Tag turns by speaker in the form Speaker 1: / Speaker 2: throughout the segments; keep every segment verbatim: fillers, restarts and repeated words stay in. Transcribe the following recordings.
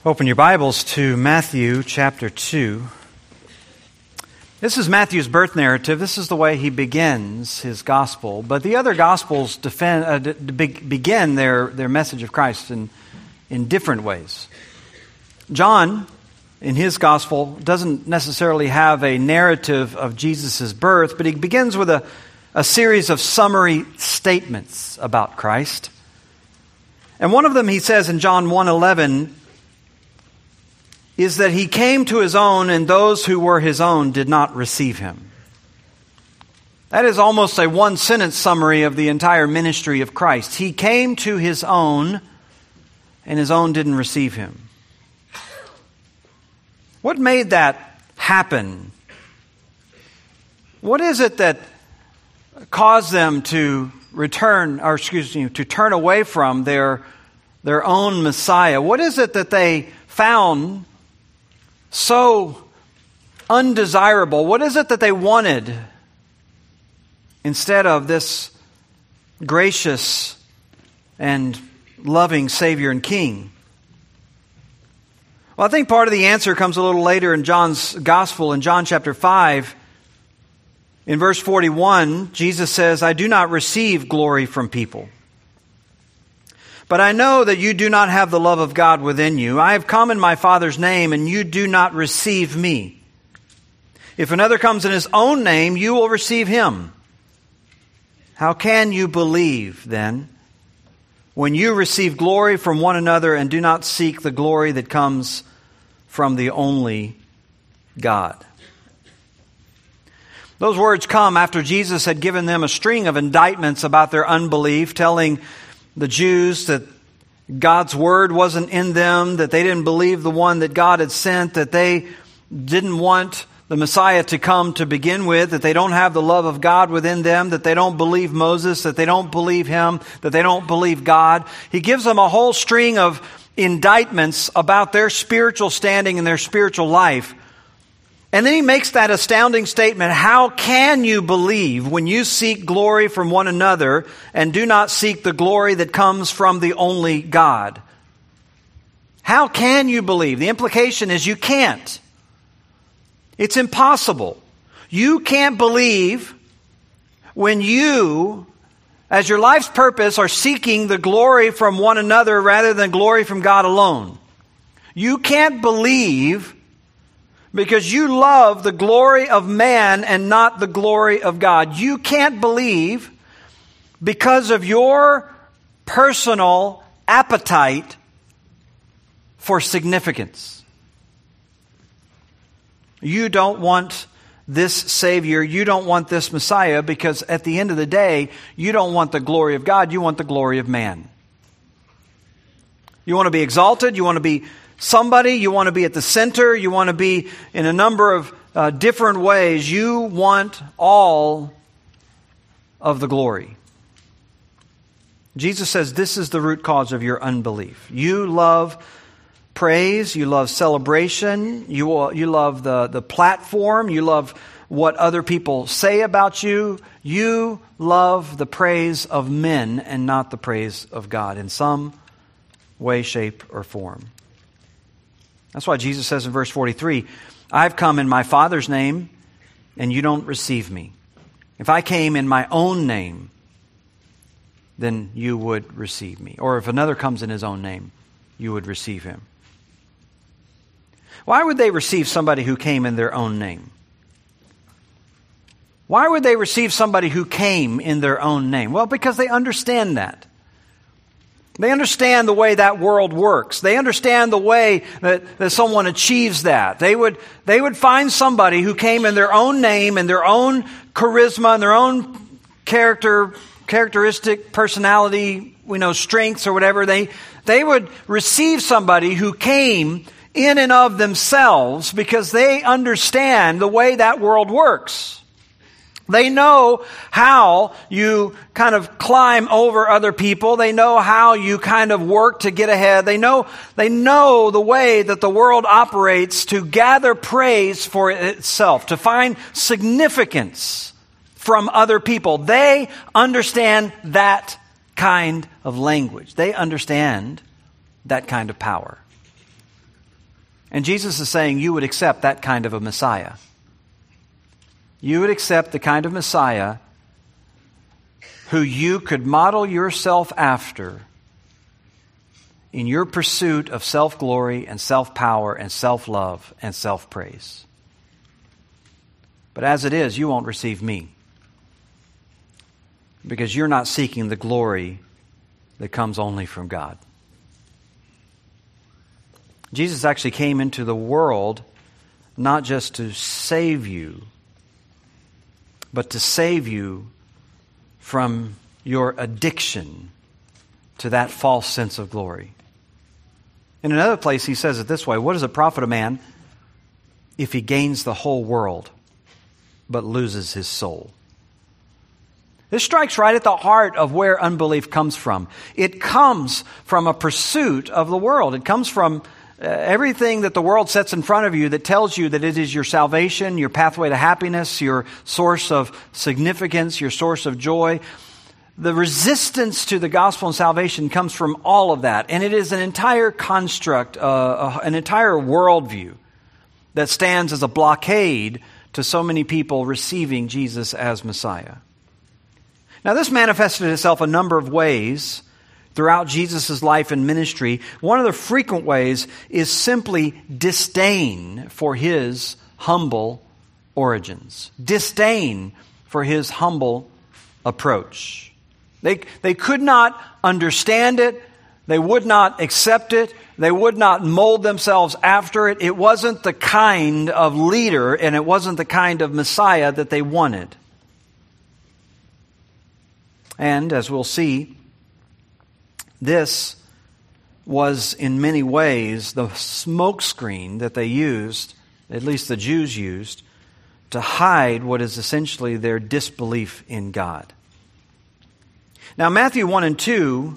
Speaker 1: Open your Bibles to Matthew chapter two. This is Matthew's birth narrative. This is the way he begins his gospel. But the other gospels defend, uh, d- be- begin their, their message of Christ in, in different ways. John, in his gospel, doesn't necessarily have a narrative of Jesus' birth, but he begins with a, a series of summary statements about Christ. And one of them he says in John one eleven, is that he came to his own, and those who were his own did not receive him. That is almost a one-sentence summary of the entire ministry of Christ. He came to his own, and his own didn't receive him. What made that happen? What is it that caused them to return, or excuse me, to turn away from their, their own Messiah? What is it that they found so undesirable? What is it that they wanted instead of this gracious and loving Savior and King? Well, I think part of the answer comes a little later in John's Gospel. In John chapter five, in verse forty-one, Jesus says, "I do not receive glory from people. But I know that you do not have the love of God within you. I have come in my Father's name, and you do not receive me. If another comes in his own name, you will receive him. How can you believe, then, when you receive glory from one another and do not seek the glory that comes from the only God?" Those words come after Jesus had given them a string of indictments about their unbelief, telling the Jews that God's word wasn't in them, that they didn't believe the one that God had sent, that they didn't want the Messiah to come to begin with, that they don't have the love of God within them, that they don't believe Moses, that they don't believe him, that they don't believe God. He gives them a whole string of indictments about their spiritual standing and their spiritual life. And then he makes that astounding statement, "How can you believe when you seek glory from one another and do not seek the glory that comes from the only God?" How can you believe? The implication is you can't. It's impossible. You can't believe when you, as your life's purpose, are seeking the glory from one another rather than glory from God alone. You can't believe because you love the glory of man and not the glory of God. You can't believe because of your personal appetite for significance. You don't want this Savior, you don't want this Messiah, because at the end of the day, you don't want the glory of God, you want the glory of man. You want to be exalted, you want to be somebody, you want to be at the center, you want to be in a number of uh, different ways. You want all of the glory. Jesus says this is the root cause of your unbelief. You love praise, you love celebration, you, you love the, the platform, you love what other people say about you. You love the praise of men and not the praise of God in some way, shape, or form. That's why Jesus says in verse forty-three, "I've come in my Father's name, and you don't receive me. If I came in my own name, then you would receive me. Or if another comes in his own name, you would receive him." Why would they receive somebody who came in their own name? Why would they receive somebody who came in their own name? Well, because they understand that. They understand the way that world works. They understand the way that, that someone achieves that. They would, they would find somebody who came in their own name and their own charisma and their own character, characteristic, personality, we know, strengths or whatever. They, they would receive somebody who came in and of themselves because they understand the way that world works. They know how you kind of climb over other people. They know how you kind of work to get ahead. They know, they know the way that the world operates to gather praise for itself, to find significance from other people. They understand that kind of language. They understand that kind of power. And Jesus is saying you would accept that kind of a Messiah. You would accept the kind of Messiah who you could model yourself after in your pursuit of self-glory and self-power and self-love and self-praise. But as it is, you won't receive me because you're not seeking the glory that comes only from God. Jesus actually came into the world not just to save you, but to save you from your addiction to that false sense of glory. In another place, he says it this way: what does it profit a man if he gains the whole world but loses his soul? This strikes right at the heart of where unbelief comes from. It comes from a pursuit of the world. It comes from uh, everything that the world sets in front of you that tells you that it is your salvation, your pathway to happiness, your source of significance, your source of joy. The resistance to the gospel and salvation comes from all of that. And it is an entire construct, uh, an entire worldview that stands as a blockade to so many people receiving Jesus as Messiah. Now, this manifested itself a number of ways throughout Jesus' life and ministry. One of the frequent ways is simply disdain for his humble origins. Disdain for his humble approach. They, they could not understand it. They would not accept it. They would not mold themselves after it. It wasn't the kind of leader and it wasn't the kind of Messiah that they wanted. And as we'll see, this was in many ways the smokescreen that they used, at least the Jews used, to hide what is essentially their disbelief in God. Now, Matthew one and two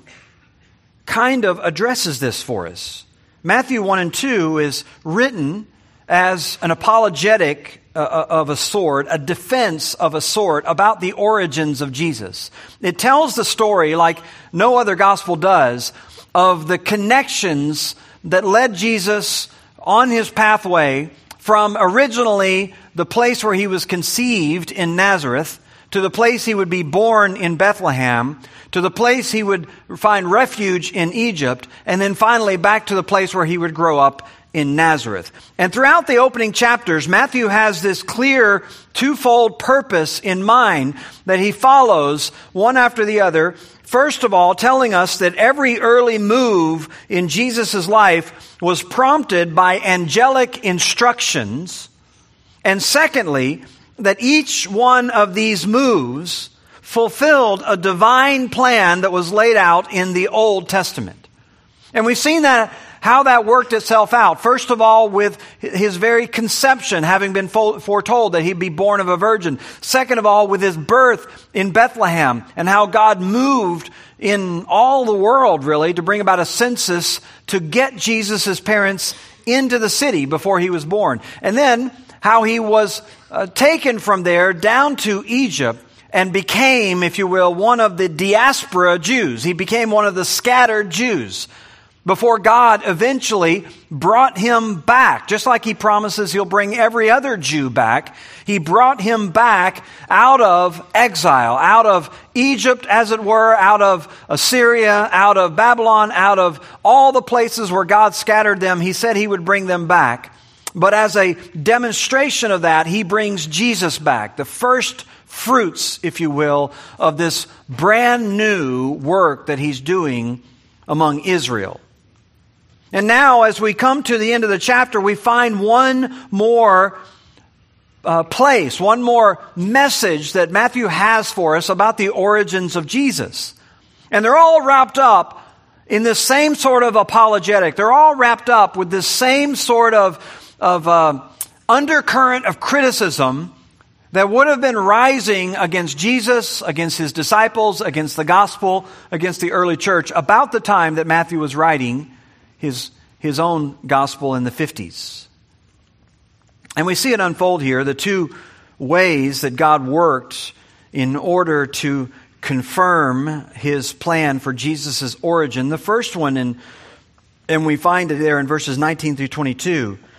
Speaker 1: kind of addresses this for us. Matthew one and two is written as an apologetic uh, of a sort, a defense of a sort about the origins of Jesus. It tells the story, like no other gospel does, of the connections that led Jesus on his pathway from originally the place where he was conceived in Nazareth to the place he would be born in Bethlehem, to the place he would find refuge in Egypt, and then finally back to the place where he would grow up in Nazareth. And throughout the opening chapters, Matthew has this clear twofold purpose in mind that he follows one after the other. First of all, telling us that every early move in Jesus' life was prompted by angelic instructions. And secondly, that each one of these moves fulfilled a divine plan that was laid out in the Old Testament. And we've seen that how that worked itself out. First of all, with his very conception having been foretold that he'd be born of a virgin. Second of all, with his birth in Bethlehem and how God moved in all the world, really, to bring about a census to get Jesus' parents into the city before he was born. And then how he was uh, taken from there down to Egypt and became, if you will, one of the diaspora Jews. He became one of the scattered Jews before God eventually brought him back. Just like he promises he'll bring every other Jew back, he brought him back out of exile, out of Egypt, as it were, out of Assyria, out of Babylon, out of all the places where God scattered them. He said he would bring them back. But as a demonstration of that, he brings Jesus back, the first fruits, if you will, of this brand new work that he's doing among Israel. And now, as we come to the end of the chapter, we find one more uh, place, one more message that Matthew has for us about the origins of Jesus. And they're all wrapped up in this same sort of apologetic. They're all wrapped up with this same sort of, of uh, undercurrent of criticism that would have been rising against Jesus, against his disciples, against the gospel, against the early church about the time that Matthew was writing his, his own gospel in the fifties. And we see it unfold here, the two ways that God worked in order to confirm his plan for Jesus' origin. The first one, in, and we find it there in verses nineteen through twenty-two,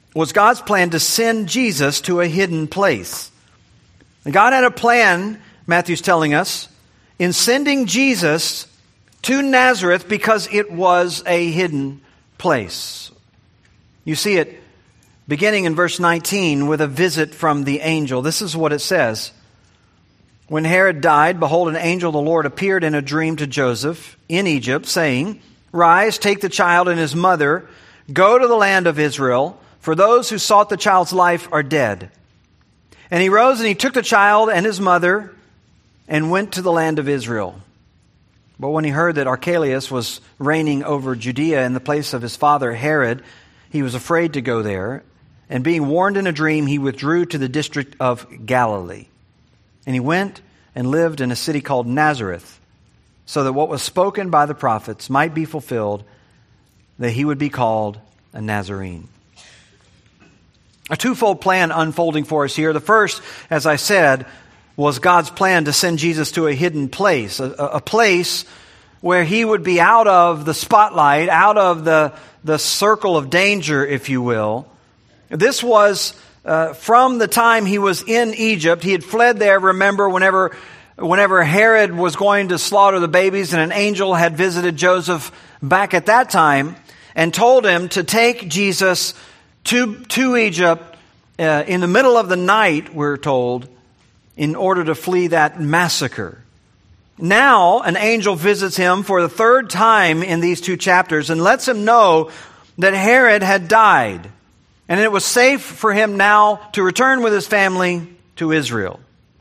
Speaker 1: was God's plan to send Jesus to a hidden place. God had a plan, Matthew's telling us, in sending Jesus to Nazareth because it was a hidden place. You see it beginning in verse nineteen with a visit from the angel. This is what it says. When Herod died, behold, an angel of the Lord appeared in a dream to Joseph in Egypt, saying, Rise, take the child and his mother, go to the land of Israel, for those who sought the child's life are dead. And he rose and he took the child and his mother and went to the land of Israel. But when he heard that Archelaus was reigning over Judea in the place of his father Herod, he was afraid to go there. And being warned in a dream, he withdrew to the district of Galilee. And he went and lived in a city called Nazareth, so that what was spoken by the prophets might be fulfilled, that he would be called a Nazarene. A twofold plan unfolding for us here. The first, as I said, was God's plan to send Jesus to a hidden place, a, a place where he would be out of the spotlight, out of the, the circle of danger, if you will. This was uh, from the time he was in Egypt. He had fled there, remember, whenever, whenever Herod was going to slaughter the babies, and an angel had visited Joseph back at that time and told him to take Jesus to, to Egypt uh, in the middle of the night, we're told, in order to flee that massacre. Now, an angel visits him for the third time in these two chapters and lets him know that Herod had died, and it was safe for him now to return with his family to Israel.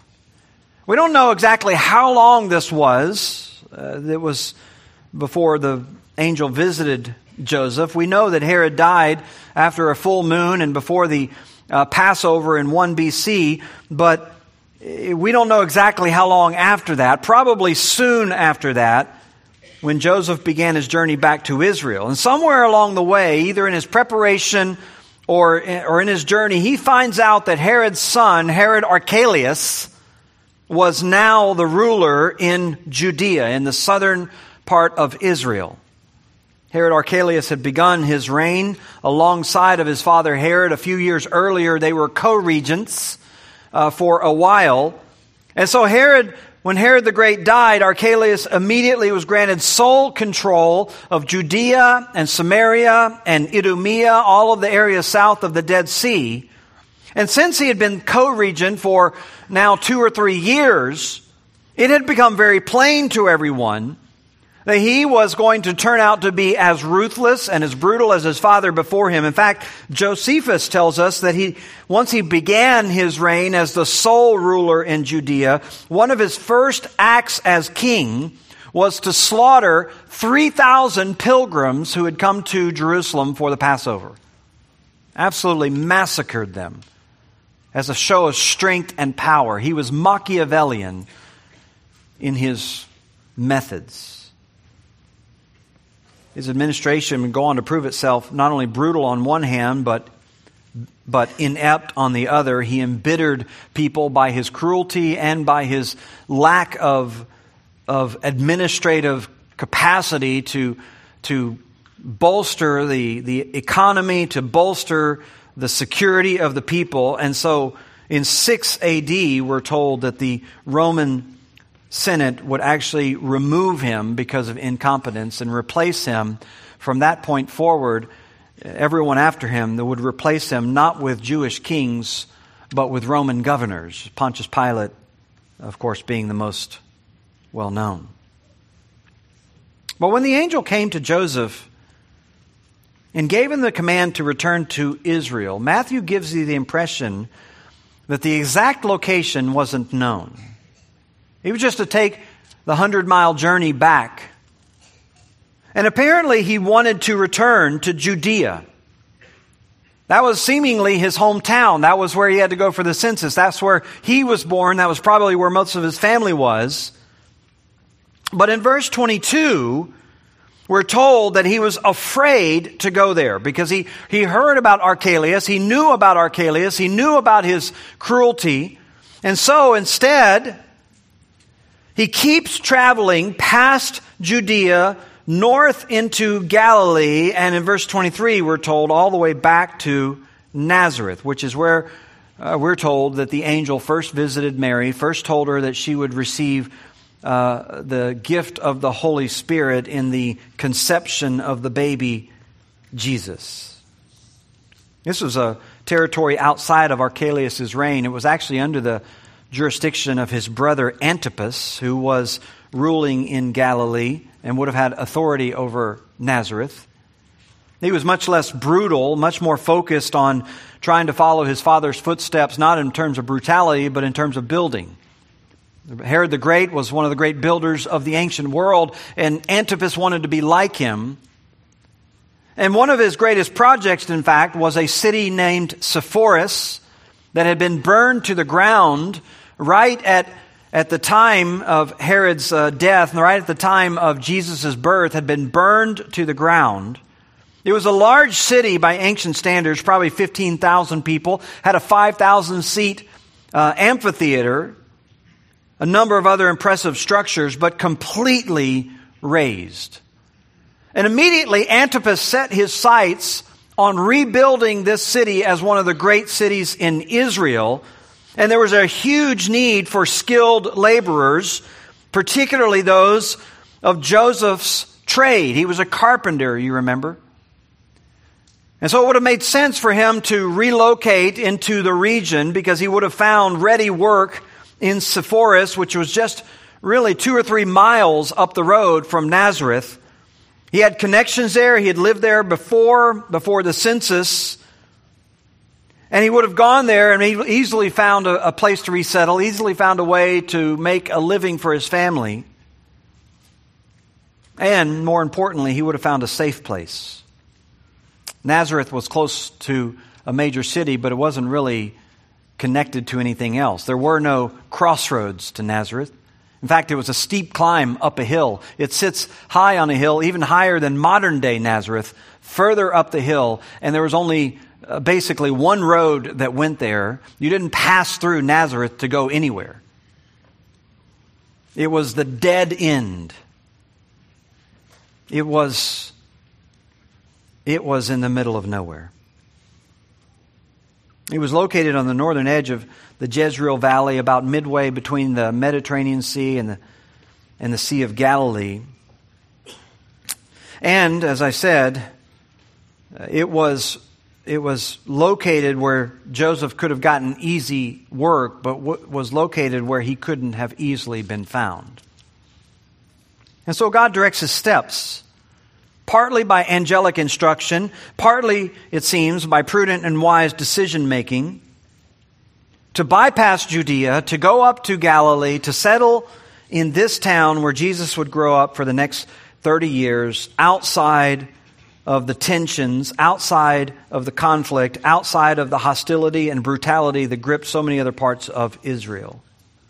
Speaker 1: We don't know exactly how long this was. Uh, it was before the angel visited Joseph. We know that Herod died after a full moon and before the uh, Passover in one B C, but we don't know exactly how long after that. Probably soon after that, when Joseph began his journey back to Israel. And somewhere along the way, either in his preparation or, or in his journey, he finds out that Herod's son, Herod Archelaus, was now the ruler in Judea, in the southern part of Israel. Herod Archelaus had begun his reign alongside of his father Herod. A few years earlier, they were co-regents uh, for a while. And so Herod, when Herod the Great died, Archelaus immediately was granted sole control of Judea and Samaria and Idumea, all of the areas south of the Dead Sea. And since he had been co-regent for now two or three years, it had become very plain to everyone that he was going to turn out to be as ruthless and as brutal as his father before him. In fact, Josephus tells us that he, once he began his reign as the sole ruler in Judea, one of his first acts as king was to slaughter three thousand pilgrims who had come to Jerusalem for the Passover. Absolutely massacred them as a show of strength and power. He was Machiavellian in his methods. His administration would go on to prove itself not only brutal on one hand, but but inept on the other. He embittered people by his cruelty and by his lack of of administrative capacity to to bolster the the economy, to bolster the security of the people. And so in six A D, we're told that the Roman Senate would actually remove him because of incompetence and replace him. From that point forward, everyone after him that would replace him not with Jewish kings, but with Roman governors. Pontius Pilate, of course, being the most well known. But when the angel came to Joseph and gave him the command to return to Israel, Matthew gives you the impression that the exact location wasn't known. It was just to take the hundred-mile journey back. And apparently he wanted to return to Judea. That was seemingly his hometown. That was where he had to go for the census. That's where he was born. That was probably where most of his family was. But in verse twenty-two, we're told that he was afraid to go there because he, he heard about Archelaus. He knew about Archelaus. He knew about his cruelty. And so instead, he keeps traveling past Judea, north into Galilee, and in verse twenty-three, we're told all the way back to Nazareth, which is where uh, we're told that the angel first visited Mary, first told her that she would receive uh, the gift of the Holy Spirit in the conception of the baby Jesus. This was a territory outside of Archelaus' reign. It was actually under the jurisdiction of his brother Antipas, who was ruling in Galilee and would have had authority over Nazareth. He was much less brutal, much more focused on trying to follow his father's footsteps, not in terms of brutality, but in terms of building. Herod the Great was one of the great builders of the ancient world, and Antipas wanted to be like him. And one of his greatest projects, in fact, was a city named Sepphoris that had been burned to the ground right at, at the time of Herod's uh, death, and right at the time of Jesus' birth, had been burned to the ground. It was a large city by ancient standards, probably fifteen thousand people, had a five thousand seat uh, amphitheater, a number of other impressive structures, but completely razed. And immediately Antipas set his sights on rebuilding this city as one of the great cities in Israel. And there was a huge need for skilled laborers, particularly those of Joseph's trade. He was a carpenter, you remember. And so it would have made sense for him to relocate into the region because he would have found ready work in Sepphoris, which was just really two or three miles up the road from Nazareth. He had connections there. He had lived there before, before the census. And he would have gone there and he easily found a, a place to resettle, easily found a way to make a living for his family. And more importantly, he would have found a safe place. Nazareth was close to a major city, but it wasn't really connected to anything else. There were no crossroads to Nazareth. In fact, it was a steep climb up a hill. It sits high on a hill, even higher than modern-day Nazareth, further up the hill, and there was only uh, basically one road that went there. You didn't pass through Nazareth to go anywhere. It was the dead end. It was, it was in the middle of nowhere. It was located on the northern edge of the Jezreel Valley, about midway between the Mediterranean Sea and the, and the Sea of Galilee. And, as I said, it was, it was located where Joseph could have gotten easy work, but was located where he couldn't have easily been found. And so God directs his steps, partly by angelic instruction, partly, it seems, by prudent and wise decision-making, to bypass Judea, to go up to Galilee, to settle in this town where Jesus would grow up for the next thirty years, outside of the tensions, outside of the conflict, outside of the hostility and brutality that gripped so many other parts of Israel.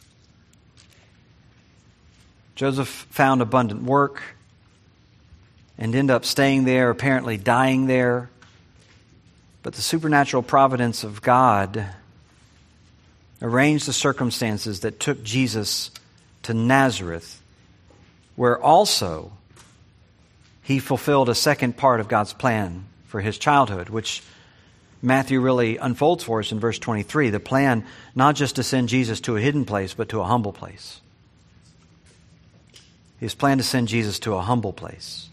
Speaker 1: Joseph found abundant work and ended up staying there, apparently dying there. But the supernatural providence of God arranged the circumstances that took Jesus to Nazareth, where also he fulfilled a second part of God's plan for his childhood, which Matthew really unfolds for us in verse twenty-three. The plan not just to send Jesus to a hidden place, but to a humble place. His plan to send Jesus to a humble place.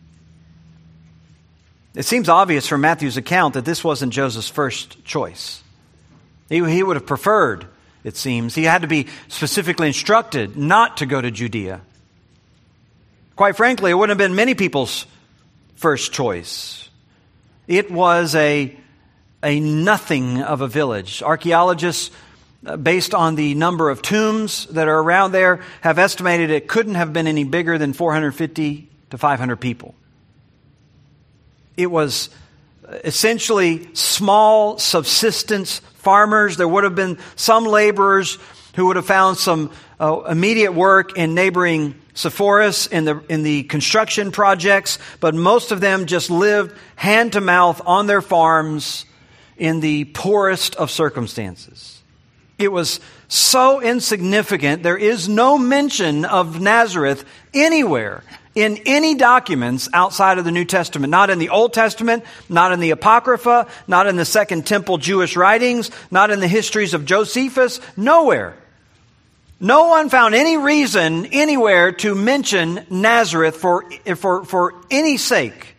Speaker 1: It seems obvious from Matthew's account that this wasn't Joseph's first choice. He, he would have preferred, it seems. He had to be specifically instructed not to go to Judea. Quite frankly, it wouldn't have been many people's first choice. It was a, a nothing of a village. Archaeologists, based on the number of tombs that are around there, have estimated it couldn't have been any bigger than four hundred fifty to five hundred people. It was essentially small subsistence farmers. There would have been some laborers who would have found some uh, immediate work in neighboring Sepphoris in the in the construction projects, but most of them just lived hand to mouth on their farms in the poorest of circumstances. It was so insignificant. There is no mention of Nazareth anywhere in any documents outside of the New Testament. Not in the Old Testament, not in the Apocrypha, not in the Second Temple Jewish writings, not in the histories of Josephus, nowhere. No one found any reason anywhere to mention Nazareth for, for, for any sake.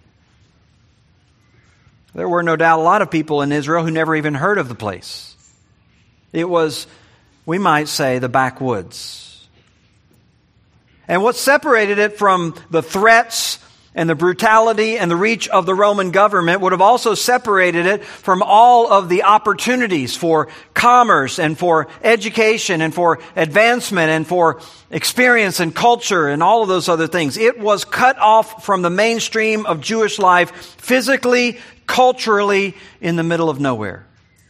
Speaker 1: There were no doubt a lot of people in Israel who never even heard of the place. It was, we might say, the backwoods. And what separated it from the threats and the brutality and the reach of the Roman government would have also separated it from all of the opportunities for commerce and for education and for advancement and for experience and culture and all of those other things. It was cut off from the mainstream of Jewish life, physically, culturally, in the middle of nowhere.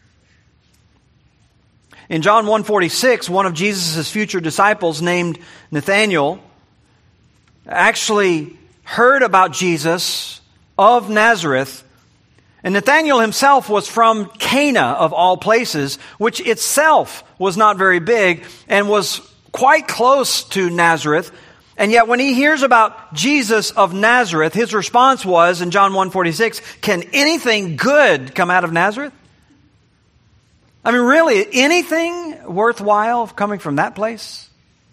Speaker 1: In John one forty-six, one of Jesus' future disciples named Nathanael actually heard about Jesus of Nazareth. And Nathanael himself was from Cana, of all places, which itself was not very big and was quite close to Nazareth. And yet when he hears about Jesus of Nazareth, his response was, in John one forty-six, can anything good come out of Nazareth? I mean, really, anything worthwhile coming from that place?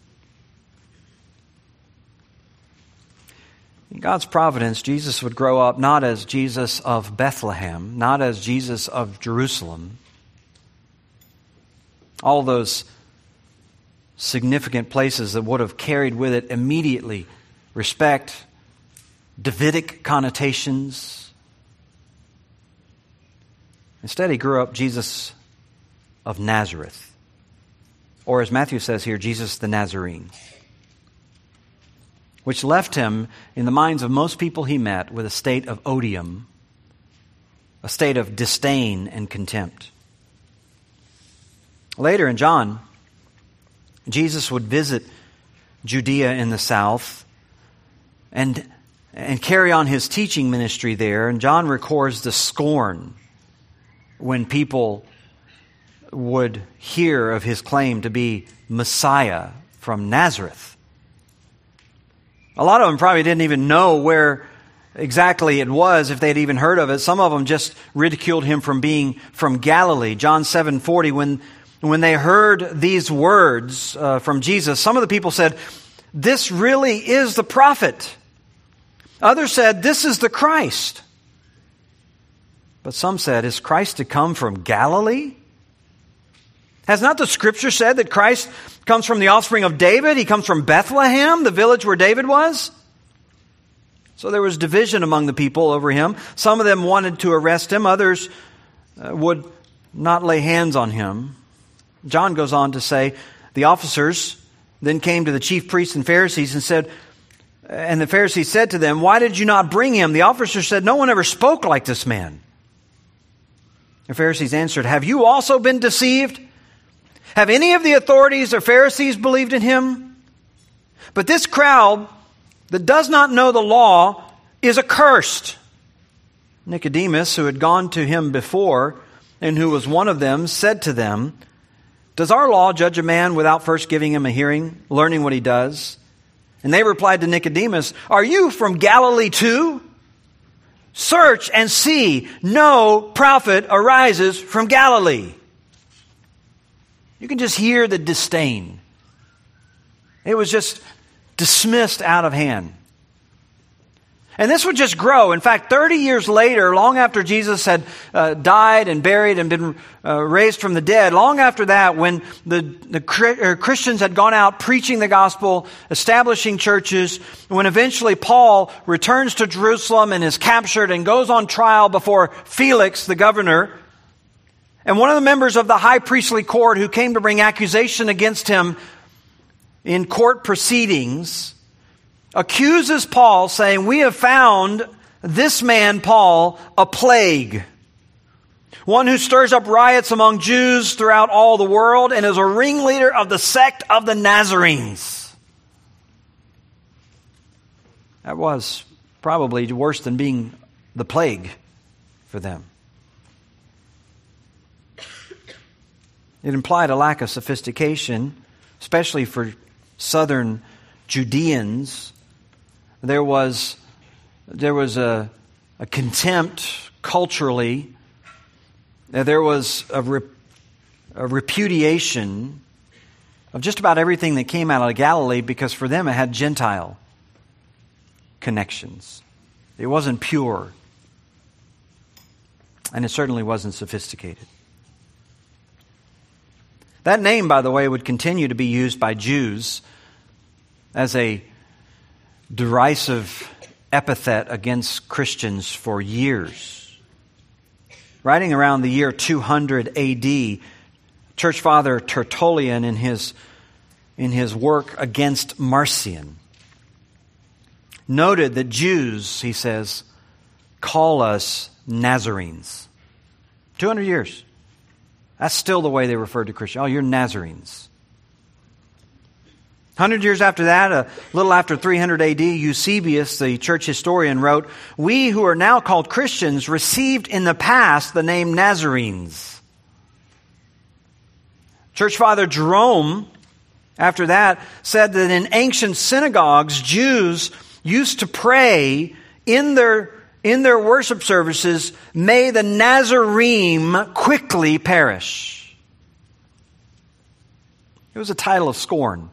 Speaker 1: In God's providence, Jesus would grow up not as Jesus of Bethlehem, not as Jesus of Jerusalem. All those significant places that would have carried with it immediately respect, Davidic connotations. Instead, he grew up Jesus of Nazareth, or as Matthew says here, Jesus the Nazarene, which left him, in the minds of most people he met, with a state of odium, a state of disdain and contempt. Later in John, Jesus would visit Judea in the south and, and carry on his teaching ministry there. And John records the scorn when people would hear of his claim to be Messiah from Nazareth. A lot of them probably didn't even know where exactly it was, if they'd even heard of it. Some of them just ridiculed him from being from Galilee. John seven forty, when, when they heard these words uh, from Jesus, some of the people said, "This really is the prophet." Others said, "This is the Christ." But some said, "Is Christ to come from Galilee? Has not the Scripture said that Christ comes from the offspring of David? He comes from Bethlehem, the village where David was?" So there was division among the people over him. Some of them wanted to arrest him. Others uh, would not lay hands on him. John goes on to say, the officers then came to the chief priests and Pharisees and said, and the Pharisees said to them, "Why did you not bring him?" The officers said, "No one ever spoke like this man." The Pharisees answered, "Have you also been deceived? Have any of the authorities or Pharisees believed in him? But this crowd that does not know the law is accursed." Nicodemus, who had gone to him before and who was one of them, said to them, "Does our law judge a man without first giving him a hearing, learning what he does?" And they replied to Nicodemus, "Are you from Galilee too? Search and see, no prophet arises from Galilee." You can just hear the disdain. It was just dismissed out of hand. And this would just grow. In fact, thirty years later, long after Jesus had uh, died and buried and been uh, raised from the dead, long after that, when the, the Christians had gone out preaching the gospel, establishing churches, when eventually Paul returns to Jerusalem and is captured and goes on trial before Felix, the governor, and one of the members of the high priestly court who came to bring accusation against him in court proceedings accuses Paul, saying, "We have found this man, Paul, a plague, one who stirs up riots among Jews throughout all the world and is a ringleader of the sect of the Nazarenes." That was probably worse than being the plague for them. It implied a lack of sophistication, especially for southern Judeans, There was, there was a, a contempt culturally. There was a, rep, a repudiation of just about everything that came out of Galilee, because for them it had Gentile connections. It wasn't pure. And it certainly wasn't sophisticated. That name, by the way, would continue to be used by Jews as a derisive epithet against Christians for years. Writing around the year two hundred A D, Church Father Tertullian, in his, in his work against Marcion, noted that Jews, he says, call us Nazarenes. two hundred years. That's still the way they referred to Christians. Oh, you're Nazarenes. one hundred years after that, a little after three hundred A D, Eusebius, the church historian, wrote, "We who are now called Christians received in the past the name Nazarenes." Church Father Jerome, after that, said that in ancient synagogues, Jews used to pray in their In their worship services, "May the Nazarene quickly perish." It was a title of scorn.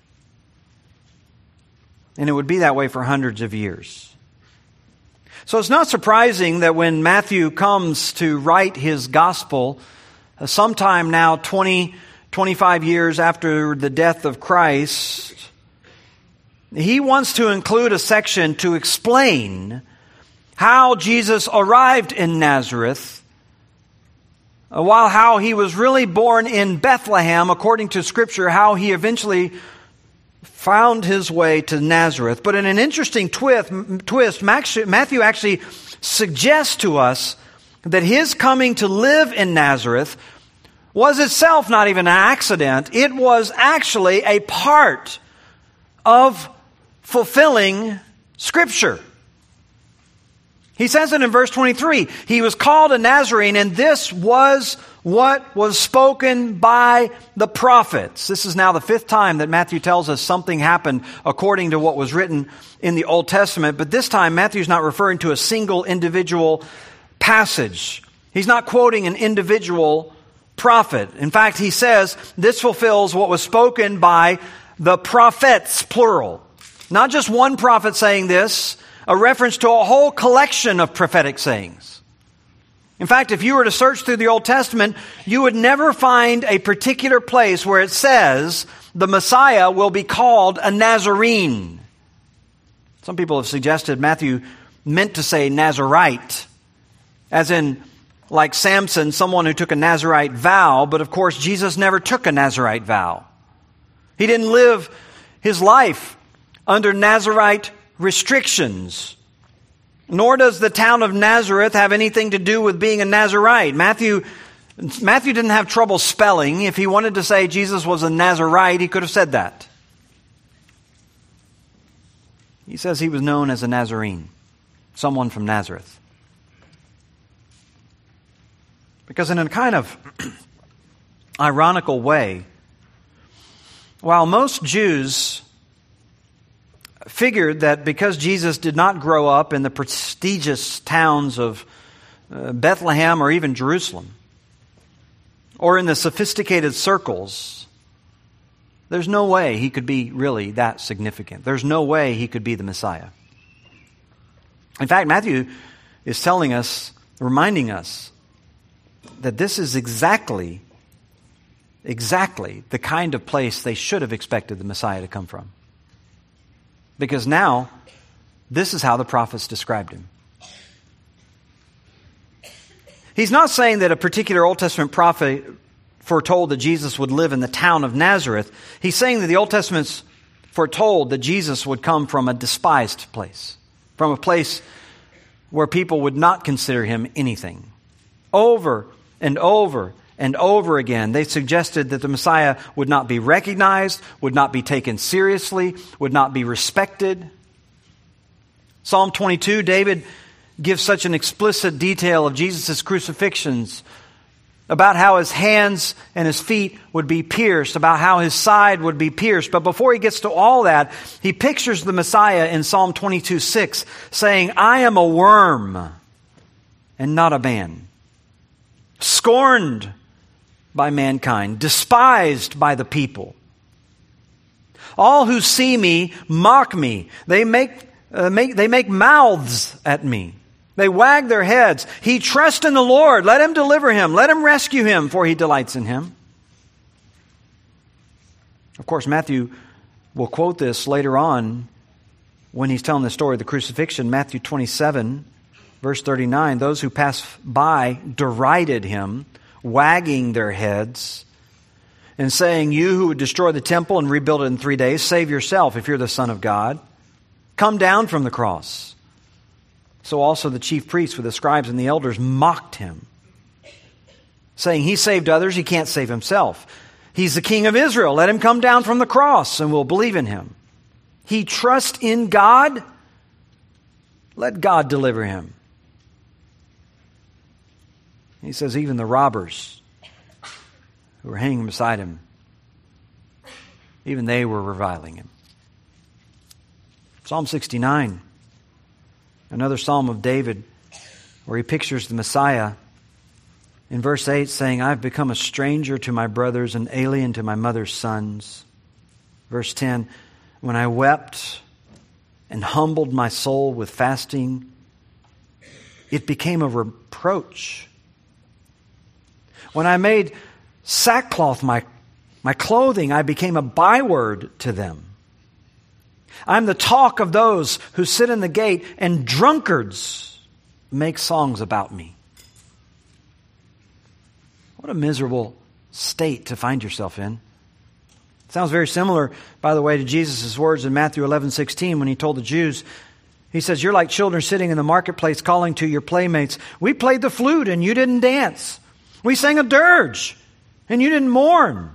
Speaker 1: And it would be that way for hundreds of years. So it's not surprising that when Matthew comes to write his gospel, uh, sometime now twenty, twenty-five years after the death of Christ, he wants to include a section to explain how Jesus arrived in Nazareth, while how he was really born in Bethlehem, according to Scripture, how he eventually found his way to Nazareth. But in an interesting twist, twist Matthew actually suggests to us that his coming to live in Nazareth was itself not even an accident. It was actually a part of fulfilling Scripture. He says it in verse twenty-three. He was called a Nazarene, and this was what was spoken by the prophets. This is now the fifth time that Matthew tells us something happened according to what was written in the Old Testament. But this time, Matthew's not referring to a single individual passage. He's not quoting an individual prophet. In fact, he says this fulfills what was spoken by the prophets, plural. Not just one prophet saying this, a reference to a whole collection of prophetic sayings. In fact, if you were to search through the Old Testament, you would never find a particular place where it says the Messiah will be called a Nazarene. Some people have suggested Matthew meant to say Nazarite, as in, like Samson, someone who took a Nazarite vow, but of course Jesus never took a Nazarite vow. He didn't live his life under Nazarite restrictions. Nor does the town of Nazareth have anything to do with being a Nazarite. Matthew, Matthew didn't have trouble spelling. If he wanted to say Jesus was a Nazarite, he could have said that. He says he was known as a Nazarene, someone from Nazareth. Because in a kind of ironical way, while most Jews figured that because Jesus did not grow up in the prestigious towns of uh, Bethlehem or even Jerusalem, or in the sophisticated circles, there's no way he could be really that significant. There's no way he could be the Messiah. In fact, Matthew is telling us, reminding us, that this is exactly, exactly the kind of place they should have expected the Messiah to come from. Because now, this is how the prophets described him. He's not saying that a particular Old Testament prophet foretold that Jesus would live in the town of Nazareth. He's saying that the Old Testament's foretold that Jesus would come from a despised place, from a place where people would not consider him anything. Over and over and over again, they suggested that the Messiah would not be recognized, would not be taken seriously, would not be respected. Psalm twenty-two, David gives such an explicit detail of Jesus' crucifixions, about how his hands and his feet would be pierced, about how his side would be pierced. But before he gets to all that, he pictures the Messiah in Psalm twenty-two six, saying, I am a worm and not a man, scorned by mankind, despised by the people. All who see me mock me. They make, uh, make, they make mouths at me. They wag their heads. He trusts in the Lord. Let him deliver him. Let him rescue him, for he delights in him. Of course, Matthew will quote this later on when he's telling the story of the crucifixion. Matthew twenty-seven, verse thirty-nine. Those who passed by derided him, wagging their heads and saying, you who would destroy the temple and rebuild it in three days, save yourself if you're the Son of God. Come down from the cross. So also the chief priests with the scribes and the elders mocked him, saying, he saved others, he can't save himself. He's the King of Israel. Let him come down from the cross and we'll believe in him. He trusts in God. Let God deliver him. He says even the robbers who were hanging beside him, even they were reviling him. Psalm sixty-nine. Another psalm of David where he pictures the Messiah in verse eight saying, I've become a stranger to my brothers, an alien to my mother's sons. Verse ten, when I wept and humbled my soul with fasting, it became a reproach. When I made sackcloth my, my clothing, I became a byword to them. I'm the talk of those who sit in the gate, and drunkards make songs about me. What a miserable state to find yourself in. It sounds very similar, by the way, to Jesus' words in Matthew eleven sixteen when he told the Jews, he says, you're like children sitting in the marketplace calling to your playmates. We played the flute and you didn't dance. We sang a dirge and you didn't mourn.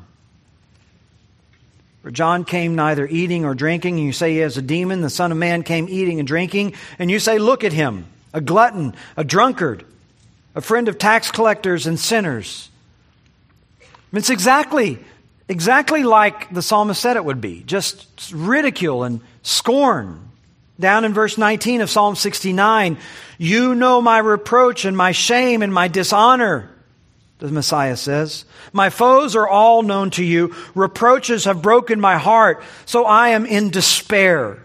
Speaker 1: For John came neither eating or drinking, and you say he has a demon. The Son of Man came eating and drinking, and you say, look at him, a glutton, a drunkard, a friend of tax collectors and sinners. It's exactly, exactly like the psalmist said it would be, just ridicule and scorn. Down in verse nineteen of Psalm sixty-nine, you know my reproach and my shame and my dishonor, the Messiah says. My foes are all known to you. Reproaches have broken my heart, so I am in despair.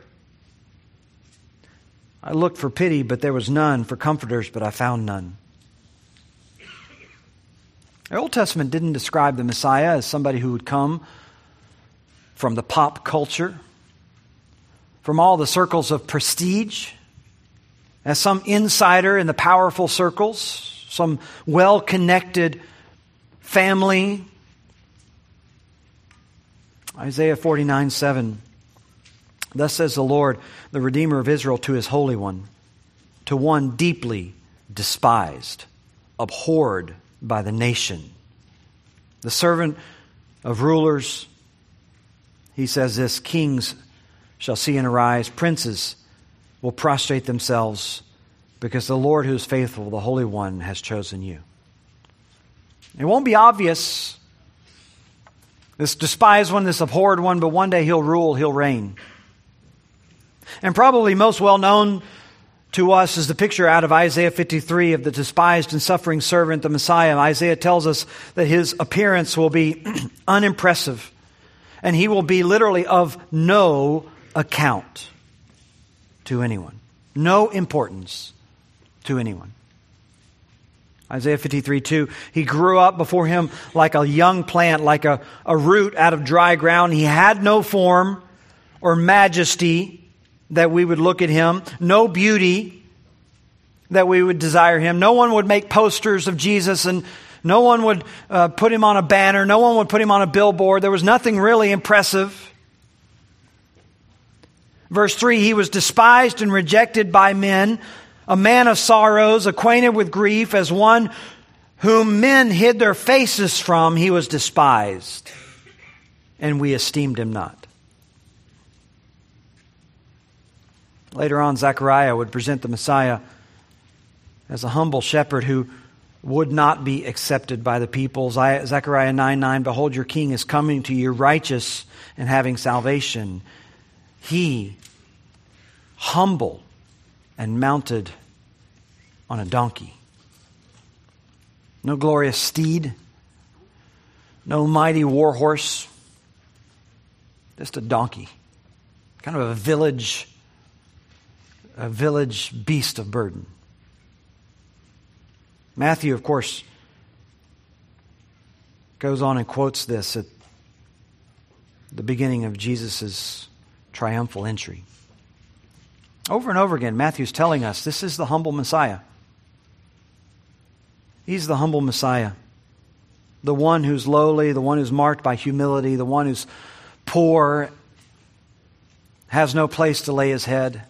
Speaker 1: I looked for pity, but there was none, for comforters, but I found none. The Old Testament didn't describe the Messiah as somebody who would come from the pop culture, from all the circles of prestige, as some insider in the powerful circles, some well-connected family. Isaiah forty-nine seven. Thus says the Lord, the Redeemer of Israel, to his Holy One, to one deeply despised, abhorred by the nation, the servant of rulers. He says this, kings shall see and arise, princes will prostrate themselves, because the Lord who is faithful, the Holy One, has chosen you. It won't be obvious, this despised one, this abhorred one, but one day he'll rule, he'll reign. And probably most well known to us is the picture out of Isaiah fifty-three of the despised and suffering servant, the Messiah. Isaiah tells us that his appearance will be unimpressive, and he will be literally of no account to anyone. No importance to anyone. Isaiah fifty-three two, he grew up before him like a young plant, like a, a root out of dry ground. He had no form or majesty that we would look at him, no beauty that we would desire him. No one would make posters of Jesus, and no one would uh, put him on a banner. No one would put him on a billboard. There was nothing really impressive. Verse three, he was despised and rejected by men, a man of sorrows, acquainted with grief, as one whom men hid their faces from. He was despised, and we esteemed him not. Later on, Zechariah would present the Messiah as a humble shepherd who would not be accepted by the people. Zechariah nine nine, behold, your king is coming to you, righteous and having salvation. He, humble and mounted on a donkey. No glorious steed, no mighty war horse, just a donkey. Kind of a village, a village beast of burden. Matthew, of course, goes on and quotes this at the beginning of Jesus' triumphal entry. Over and over again, Matthew's telling us this is the humble Messiah. He's the humble Messiah. The one who's lowly, the one who's marked by humility, the one who's poor, has no place to lay his head.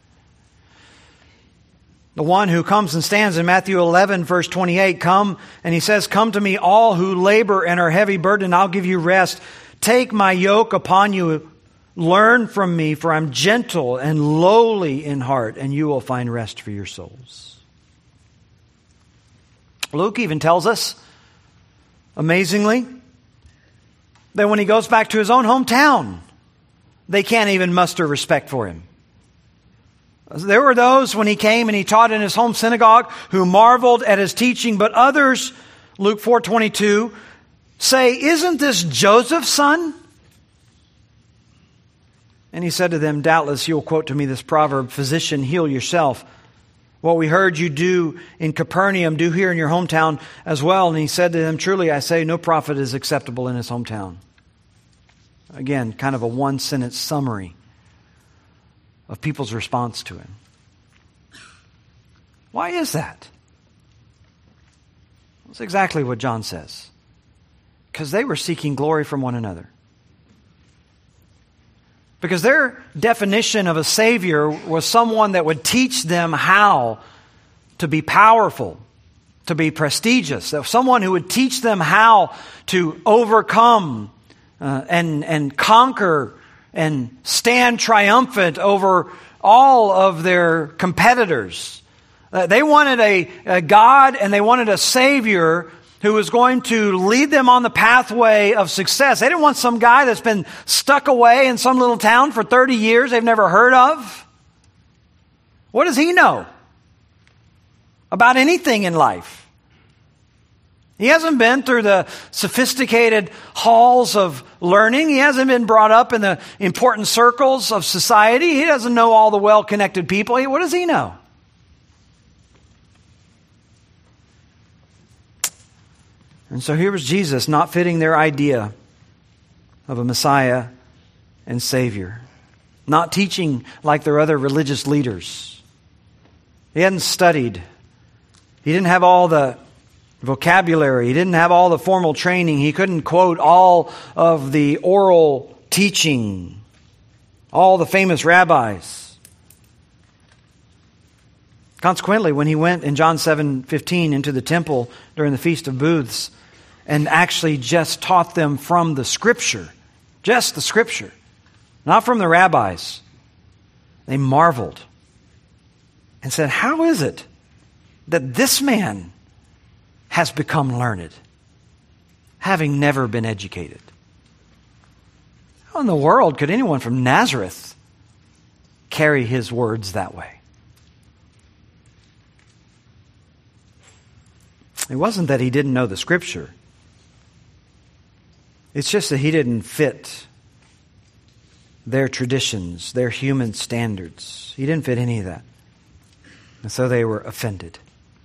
Speaker 1: The one who comes and stands in Matthew eleven, verse twenty-eight, come, and he says, come to me all who labor and are heavy burdened, I'll give you rest. Take my yoke upon you, learn from me, for I'm gentle and lowly in heart, and you will find rest for your souls. Luke even tells us, amazingly, that when he goes back to his own hometown, they can't even muster respect for him. There were those when he came and he taught in his home synagogue who marveled at his teaching, but others, Luke four twenty-two, say, isn't this Joseph's son? And he said to them, doubtless you'll quote to me this proverb, physician, heal yourself. What we heard you do in Capernaum, do here in your hometown as well. And he said to them, truly I say, no prophet is acceptable in his hometown. Again, kind of a one-sentence summary of people's response to him. Why is that? That's exactly what John says. Because they were seeking glory from one another. Because their definition of a Savior was someone that would teach them how to be powerful, to be prestigious. Someone who would teach them how to overcome uh, and, and conquer and stand triumphant over all of their competitors. Uh, they wanted a, a God and they wanted a Savior who was going to lead them on the pathway of success. They didn't want some guy that's been stuck away in some little town for thirty years they've never heard of. What does he know about anything in life? He hasn't been through the sophisticated halls of learning. He hasn't been brought up in the important circles of society. He doesn't know all the well-connected people. What does he know? And so here was Jesus not fitting their idea of a Messiah and Savior. Not teaching like their other religious leaders. He hadn't studied. He didn't have all the vocabulary. He didn't have all the formal training. He couldn't quote all of the oral teaching. All the famous rabbis. Consequently, when he went in John seven fifteen into the temple during the Feast of Booths and actually just taught them from the Scripture, just the Scripture, not from the rabbis, they marveled and said, how is it that this man has become learned, having never been educated? How in the world could anyone from Nazareth carry his words that way? It wasn't that he didn't know the Scripture. It's just that he didn't fit their traditions, their human standards. He didn't fit any of that. And so they were offended.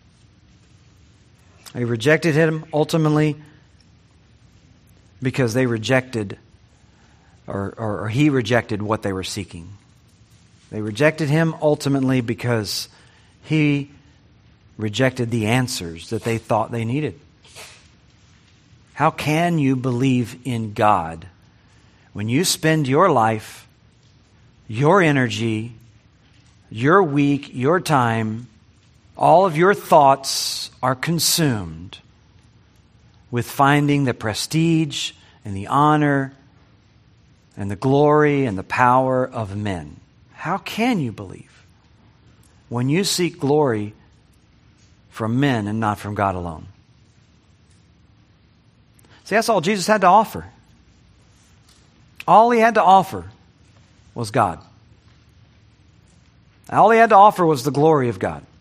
Speaker 1: They rejected him ultimately because they rejected, or, or, or he rejected what they were seeking. They rejected him ultimately because he rejected the answers that they thought they needed. How can you believe in God when you spend your life, your energy, your week, your time, all of your thoughts are consumed with finding the prestige and the honor and the glory and the power of men? How can you believe when you seek glory from men and not from God alone. See, that's all Jesus had to offer. All he had to offer was God. All he had to offer was the glory of God.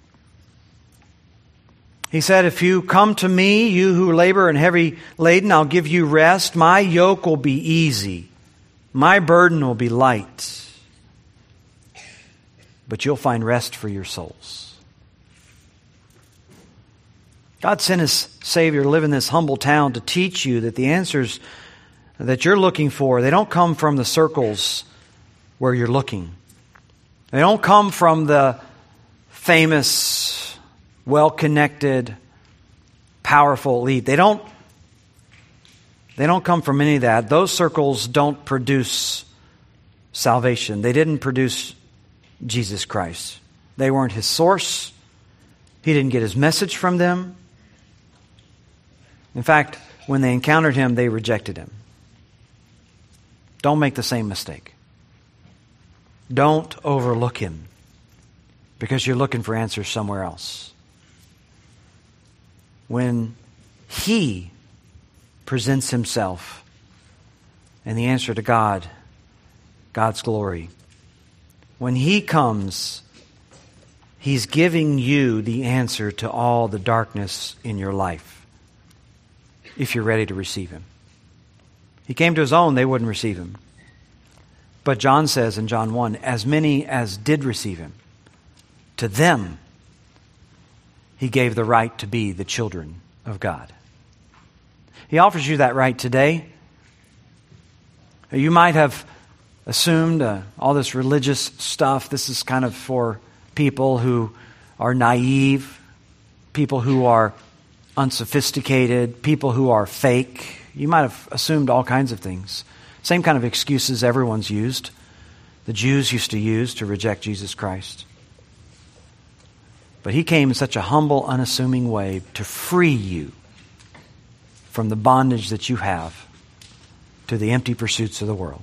Speaker 1: He said, if you come to me, you who labor and heavy laden, I'll give you rest. My yoke will be easy. My burden will be light. But you'll find rest for your souls. God sent His Savior to live in this humble town to teach you that the answers that you're looking for, they don't come from the circles where you're looking. They don't come from the famous, well-connected, powerful elite. They don't, they don't come from any of that. Those circles don't produce salvation. They didn't produce Jesus Christ. They weren't His source. He didn't get His message from them. In fact, when they encountered Him, they rejected Him. Don't make the same mistake. Don't overlook Him because you're looking for answers somewhere else. When He presents Himself and the answer to God, God's glory, when He comes, He's giving you the answer to all the darkness in your life, if you're ready to receive Him. He came to His own, they wouldn't receive Him. But John says in John one, as many as did receive Him, to them He gave the right to be the children of God. He offers you that right today. You might have assumed uh, all this religious stuff, this is kind of for people who are naive, people who are unsophisticated, people who are fake. You might have assumed all kinds of things. Same kind of excuses everyone's used. The Jews used to use to reject Jesus Christ. But He came in such a humble, unassuming way to free you from the bondage that you have to the empty pursuits of the world.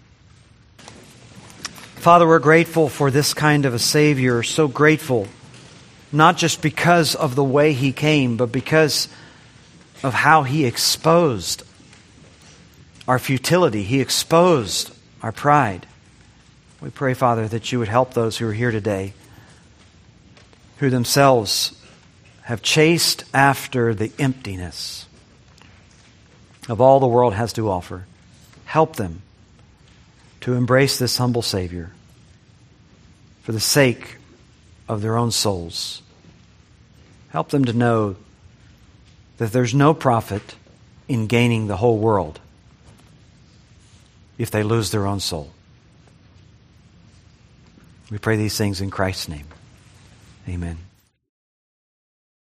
Speaker 1: Father, we're grateful for this kind of a Savior, so grateful, not just because of the way He came, but because of how He exposed our futility. He exposed our pride. We pray, Father, that You would help those who are here today who themselves have chased after the emptiness of all the world has to offer. Help them to embrace this humble Savior for the sake of their own souls. Help them to know that there's no profit in gaining the whole world if they lose their own soul. We pray these things in Christ's name. Amen.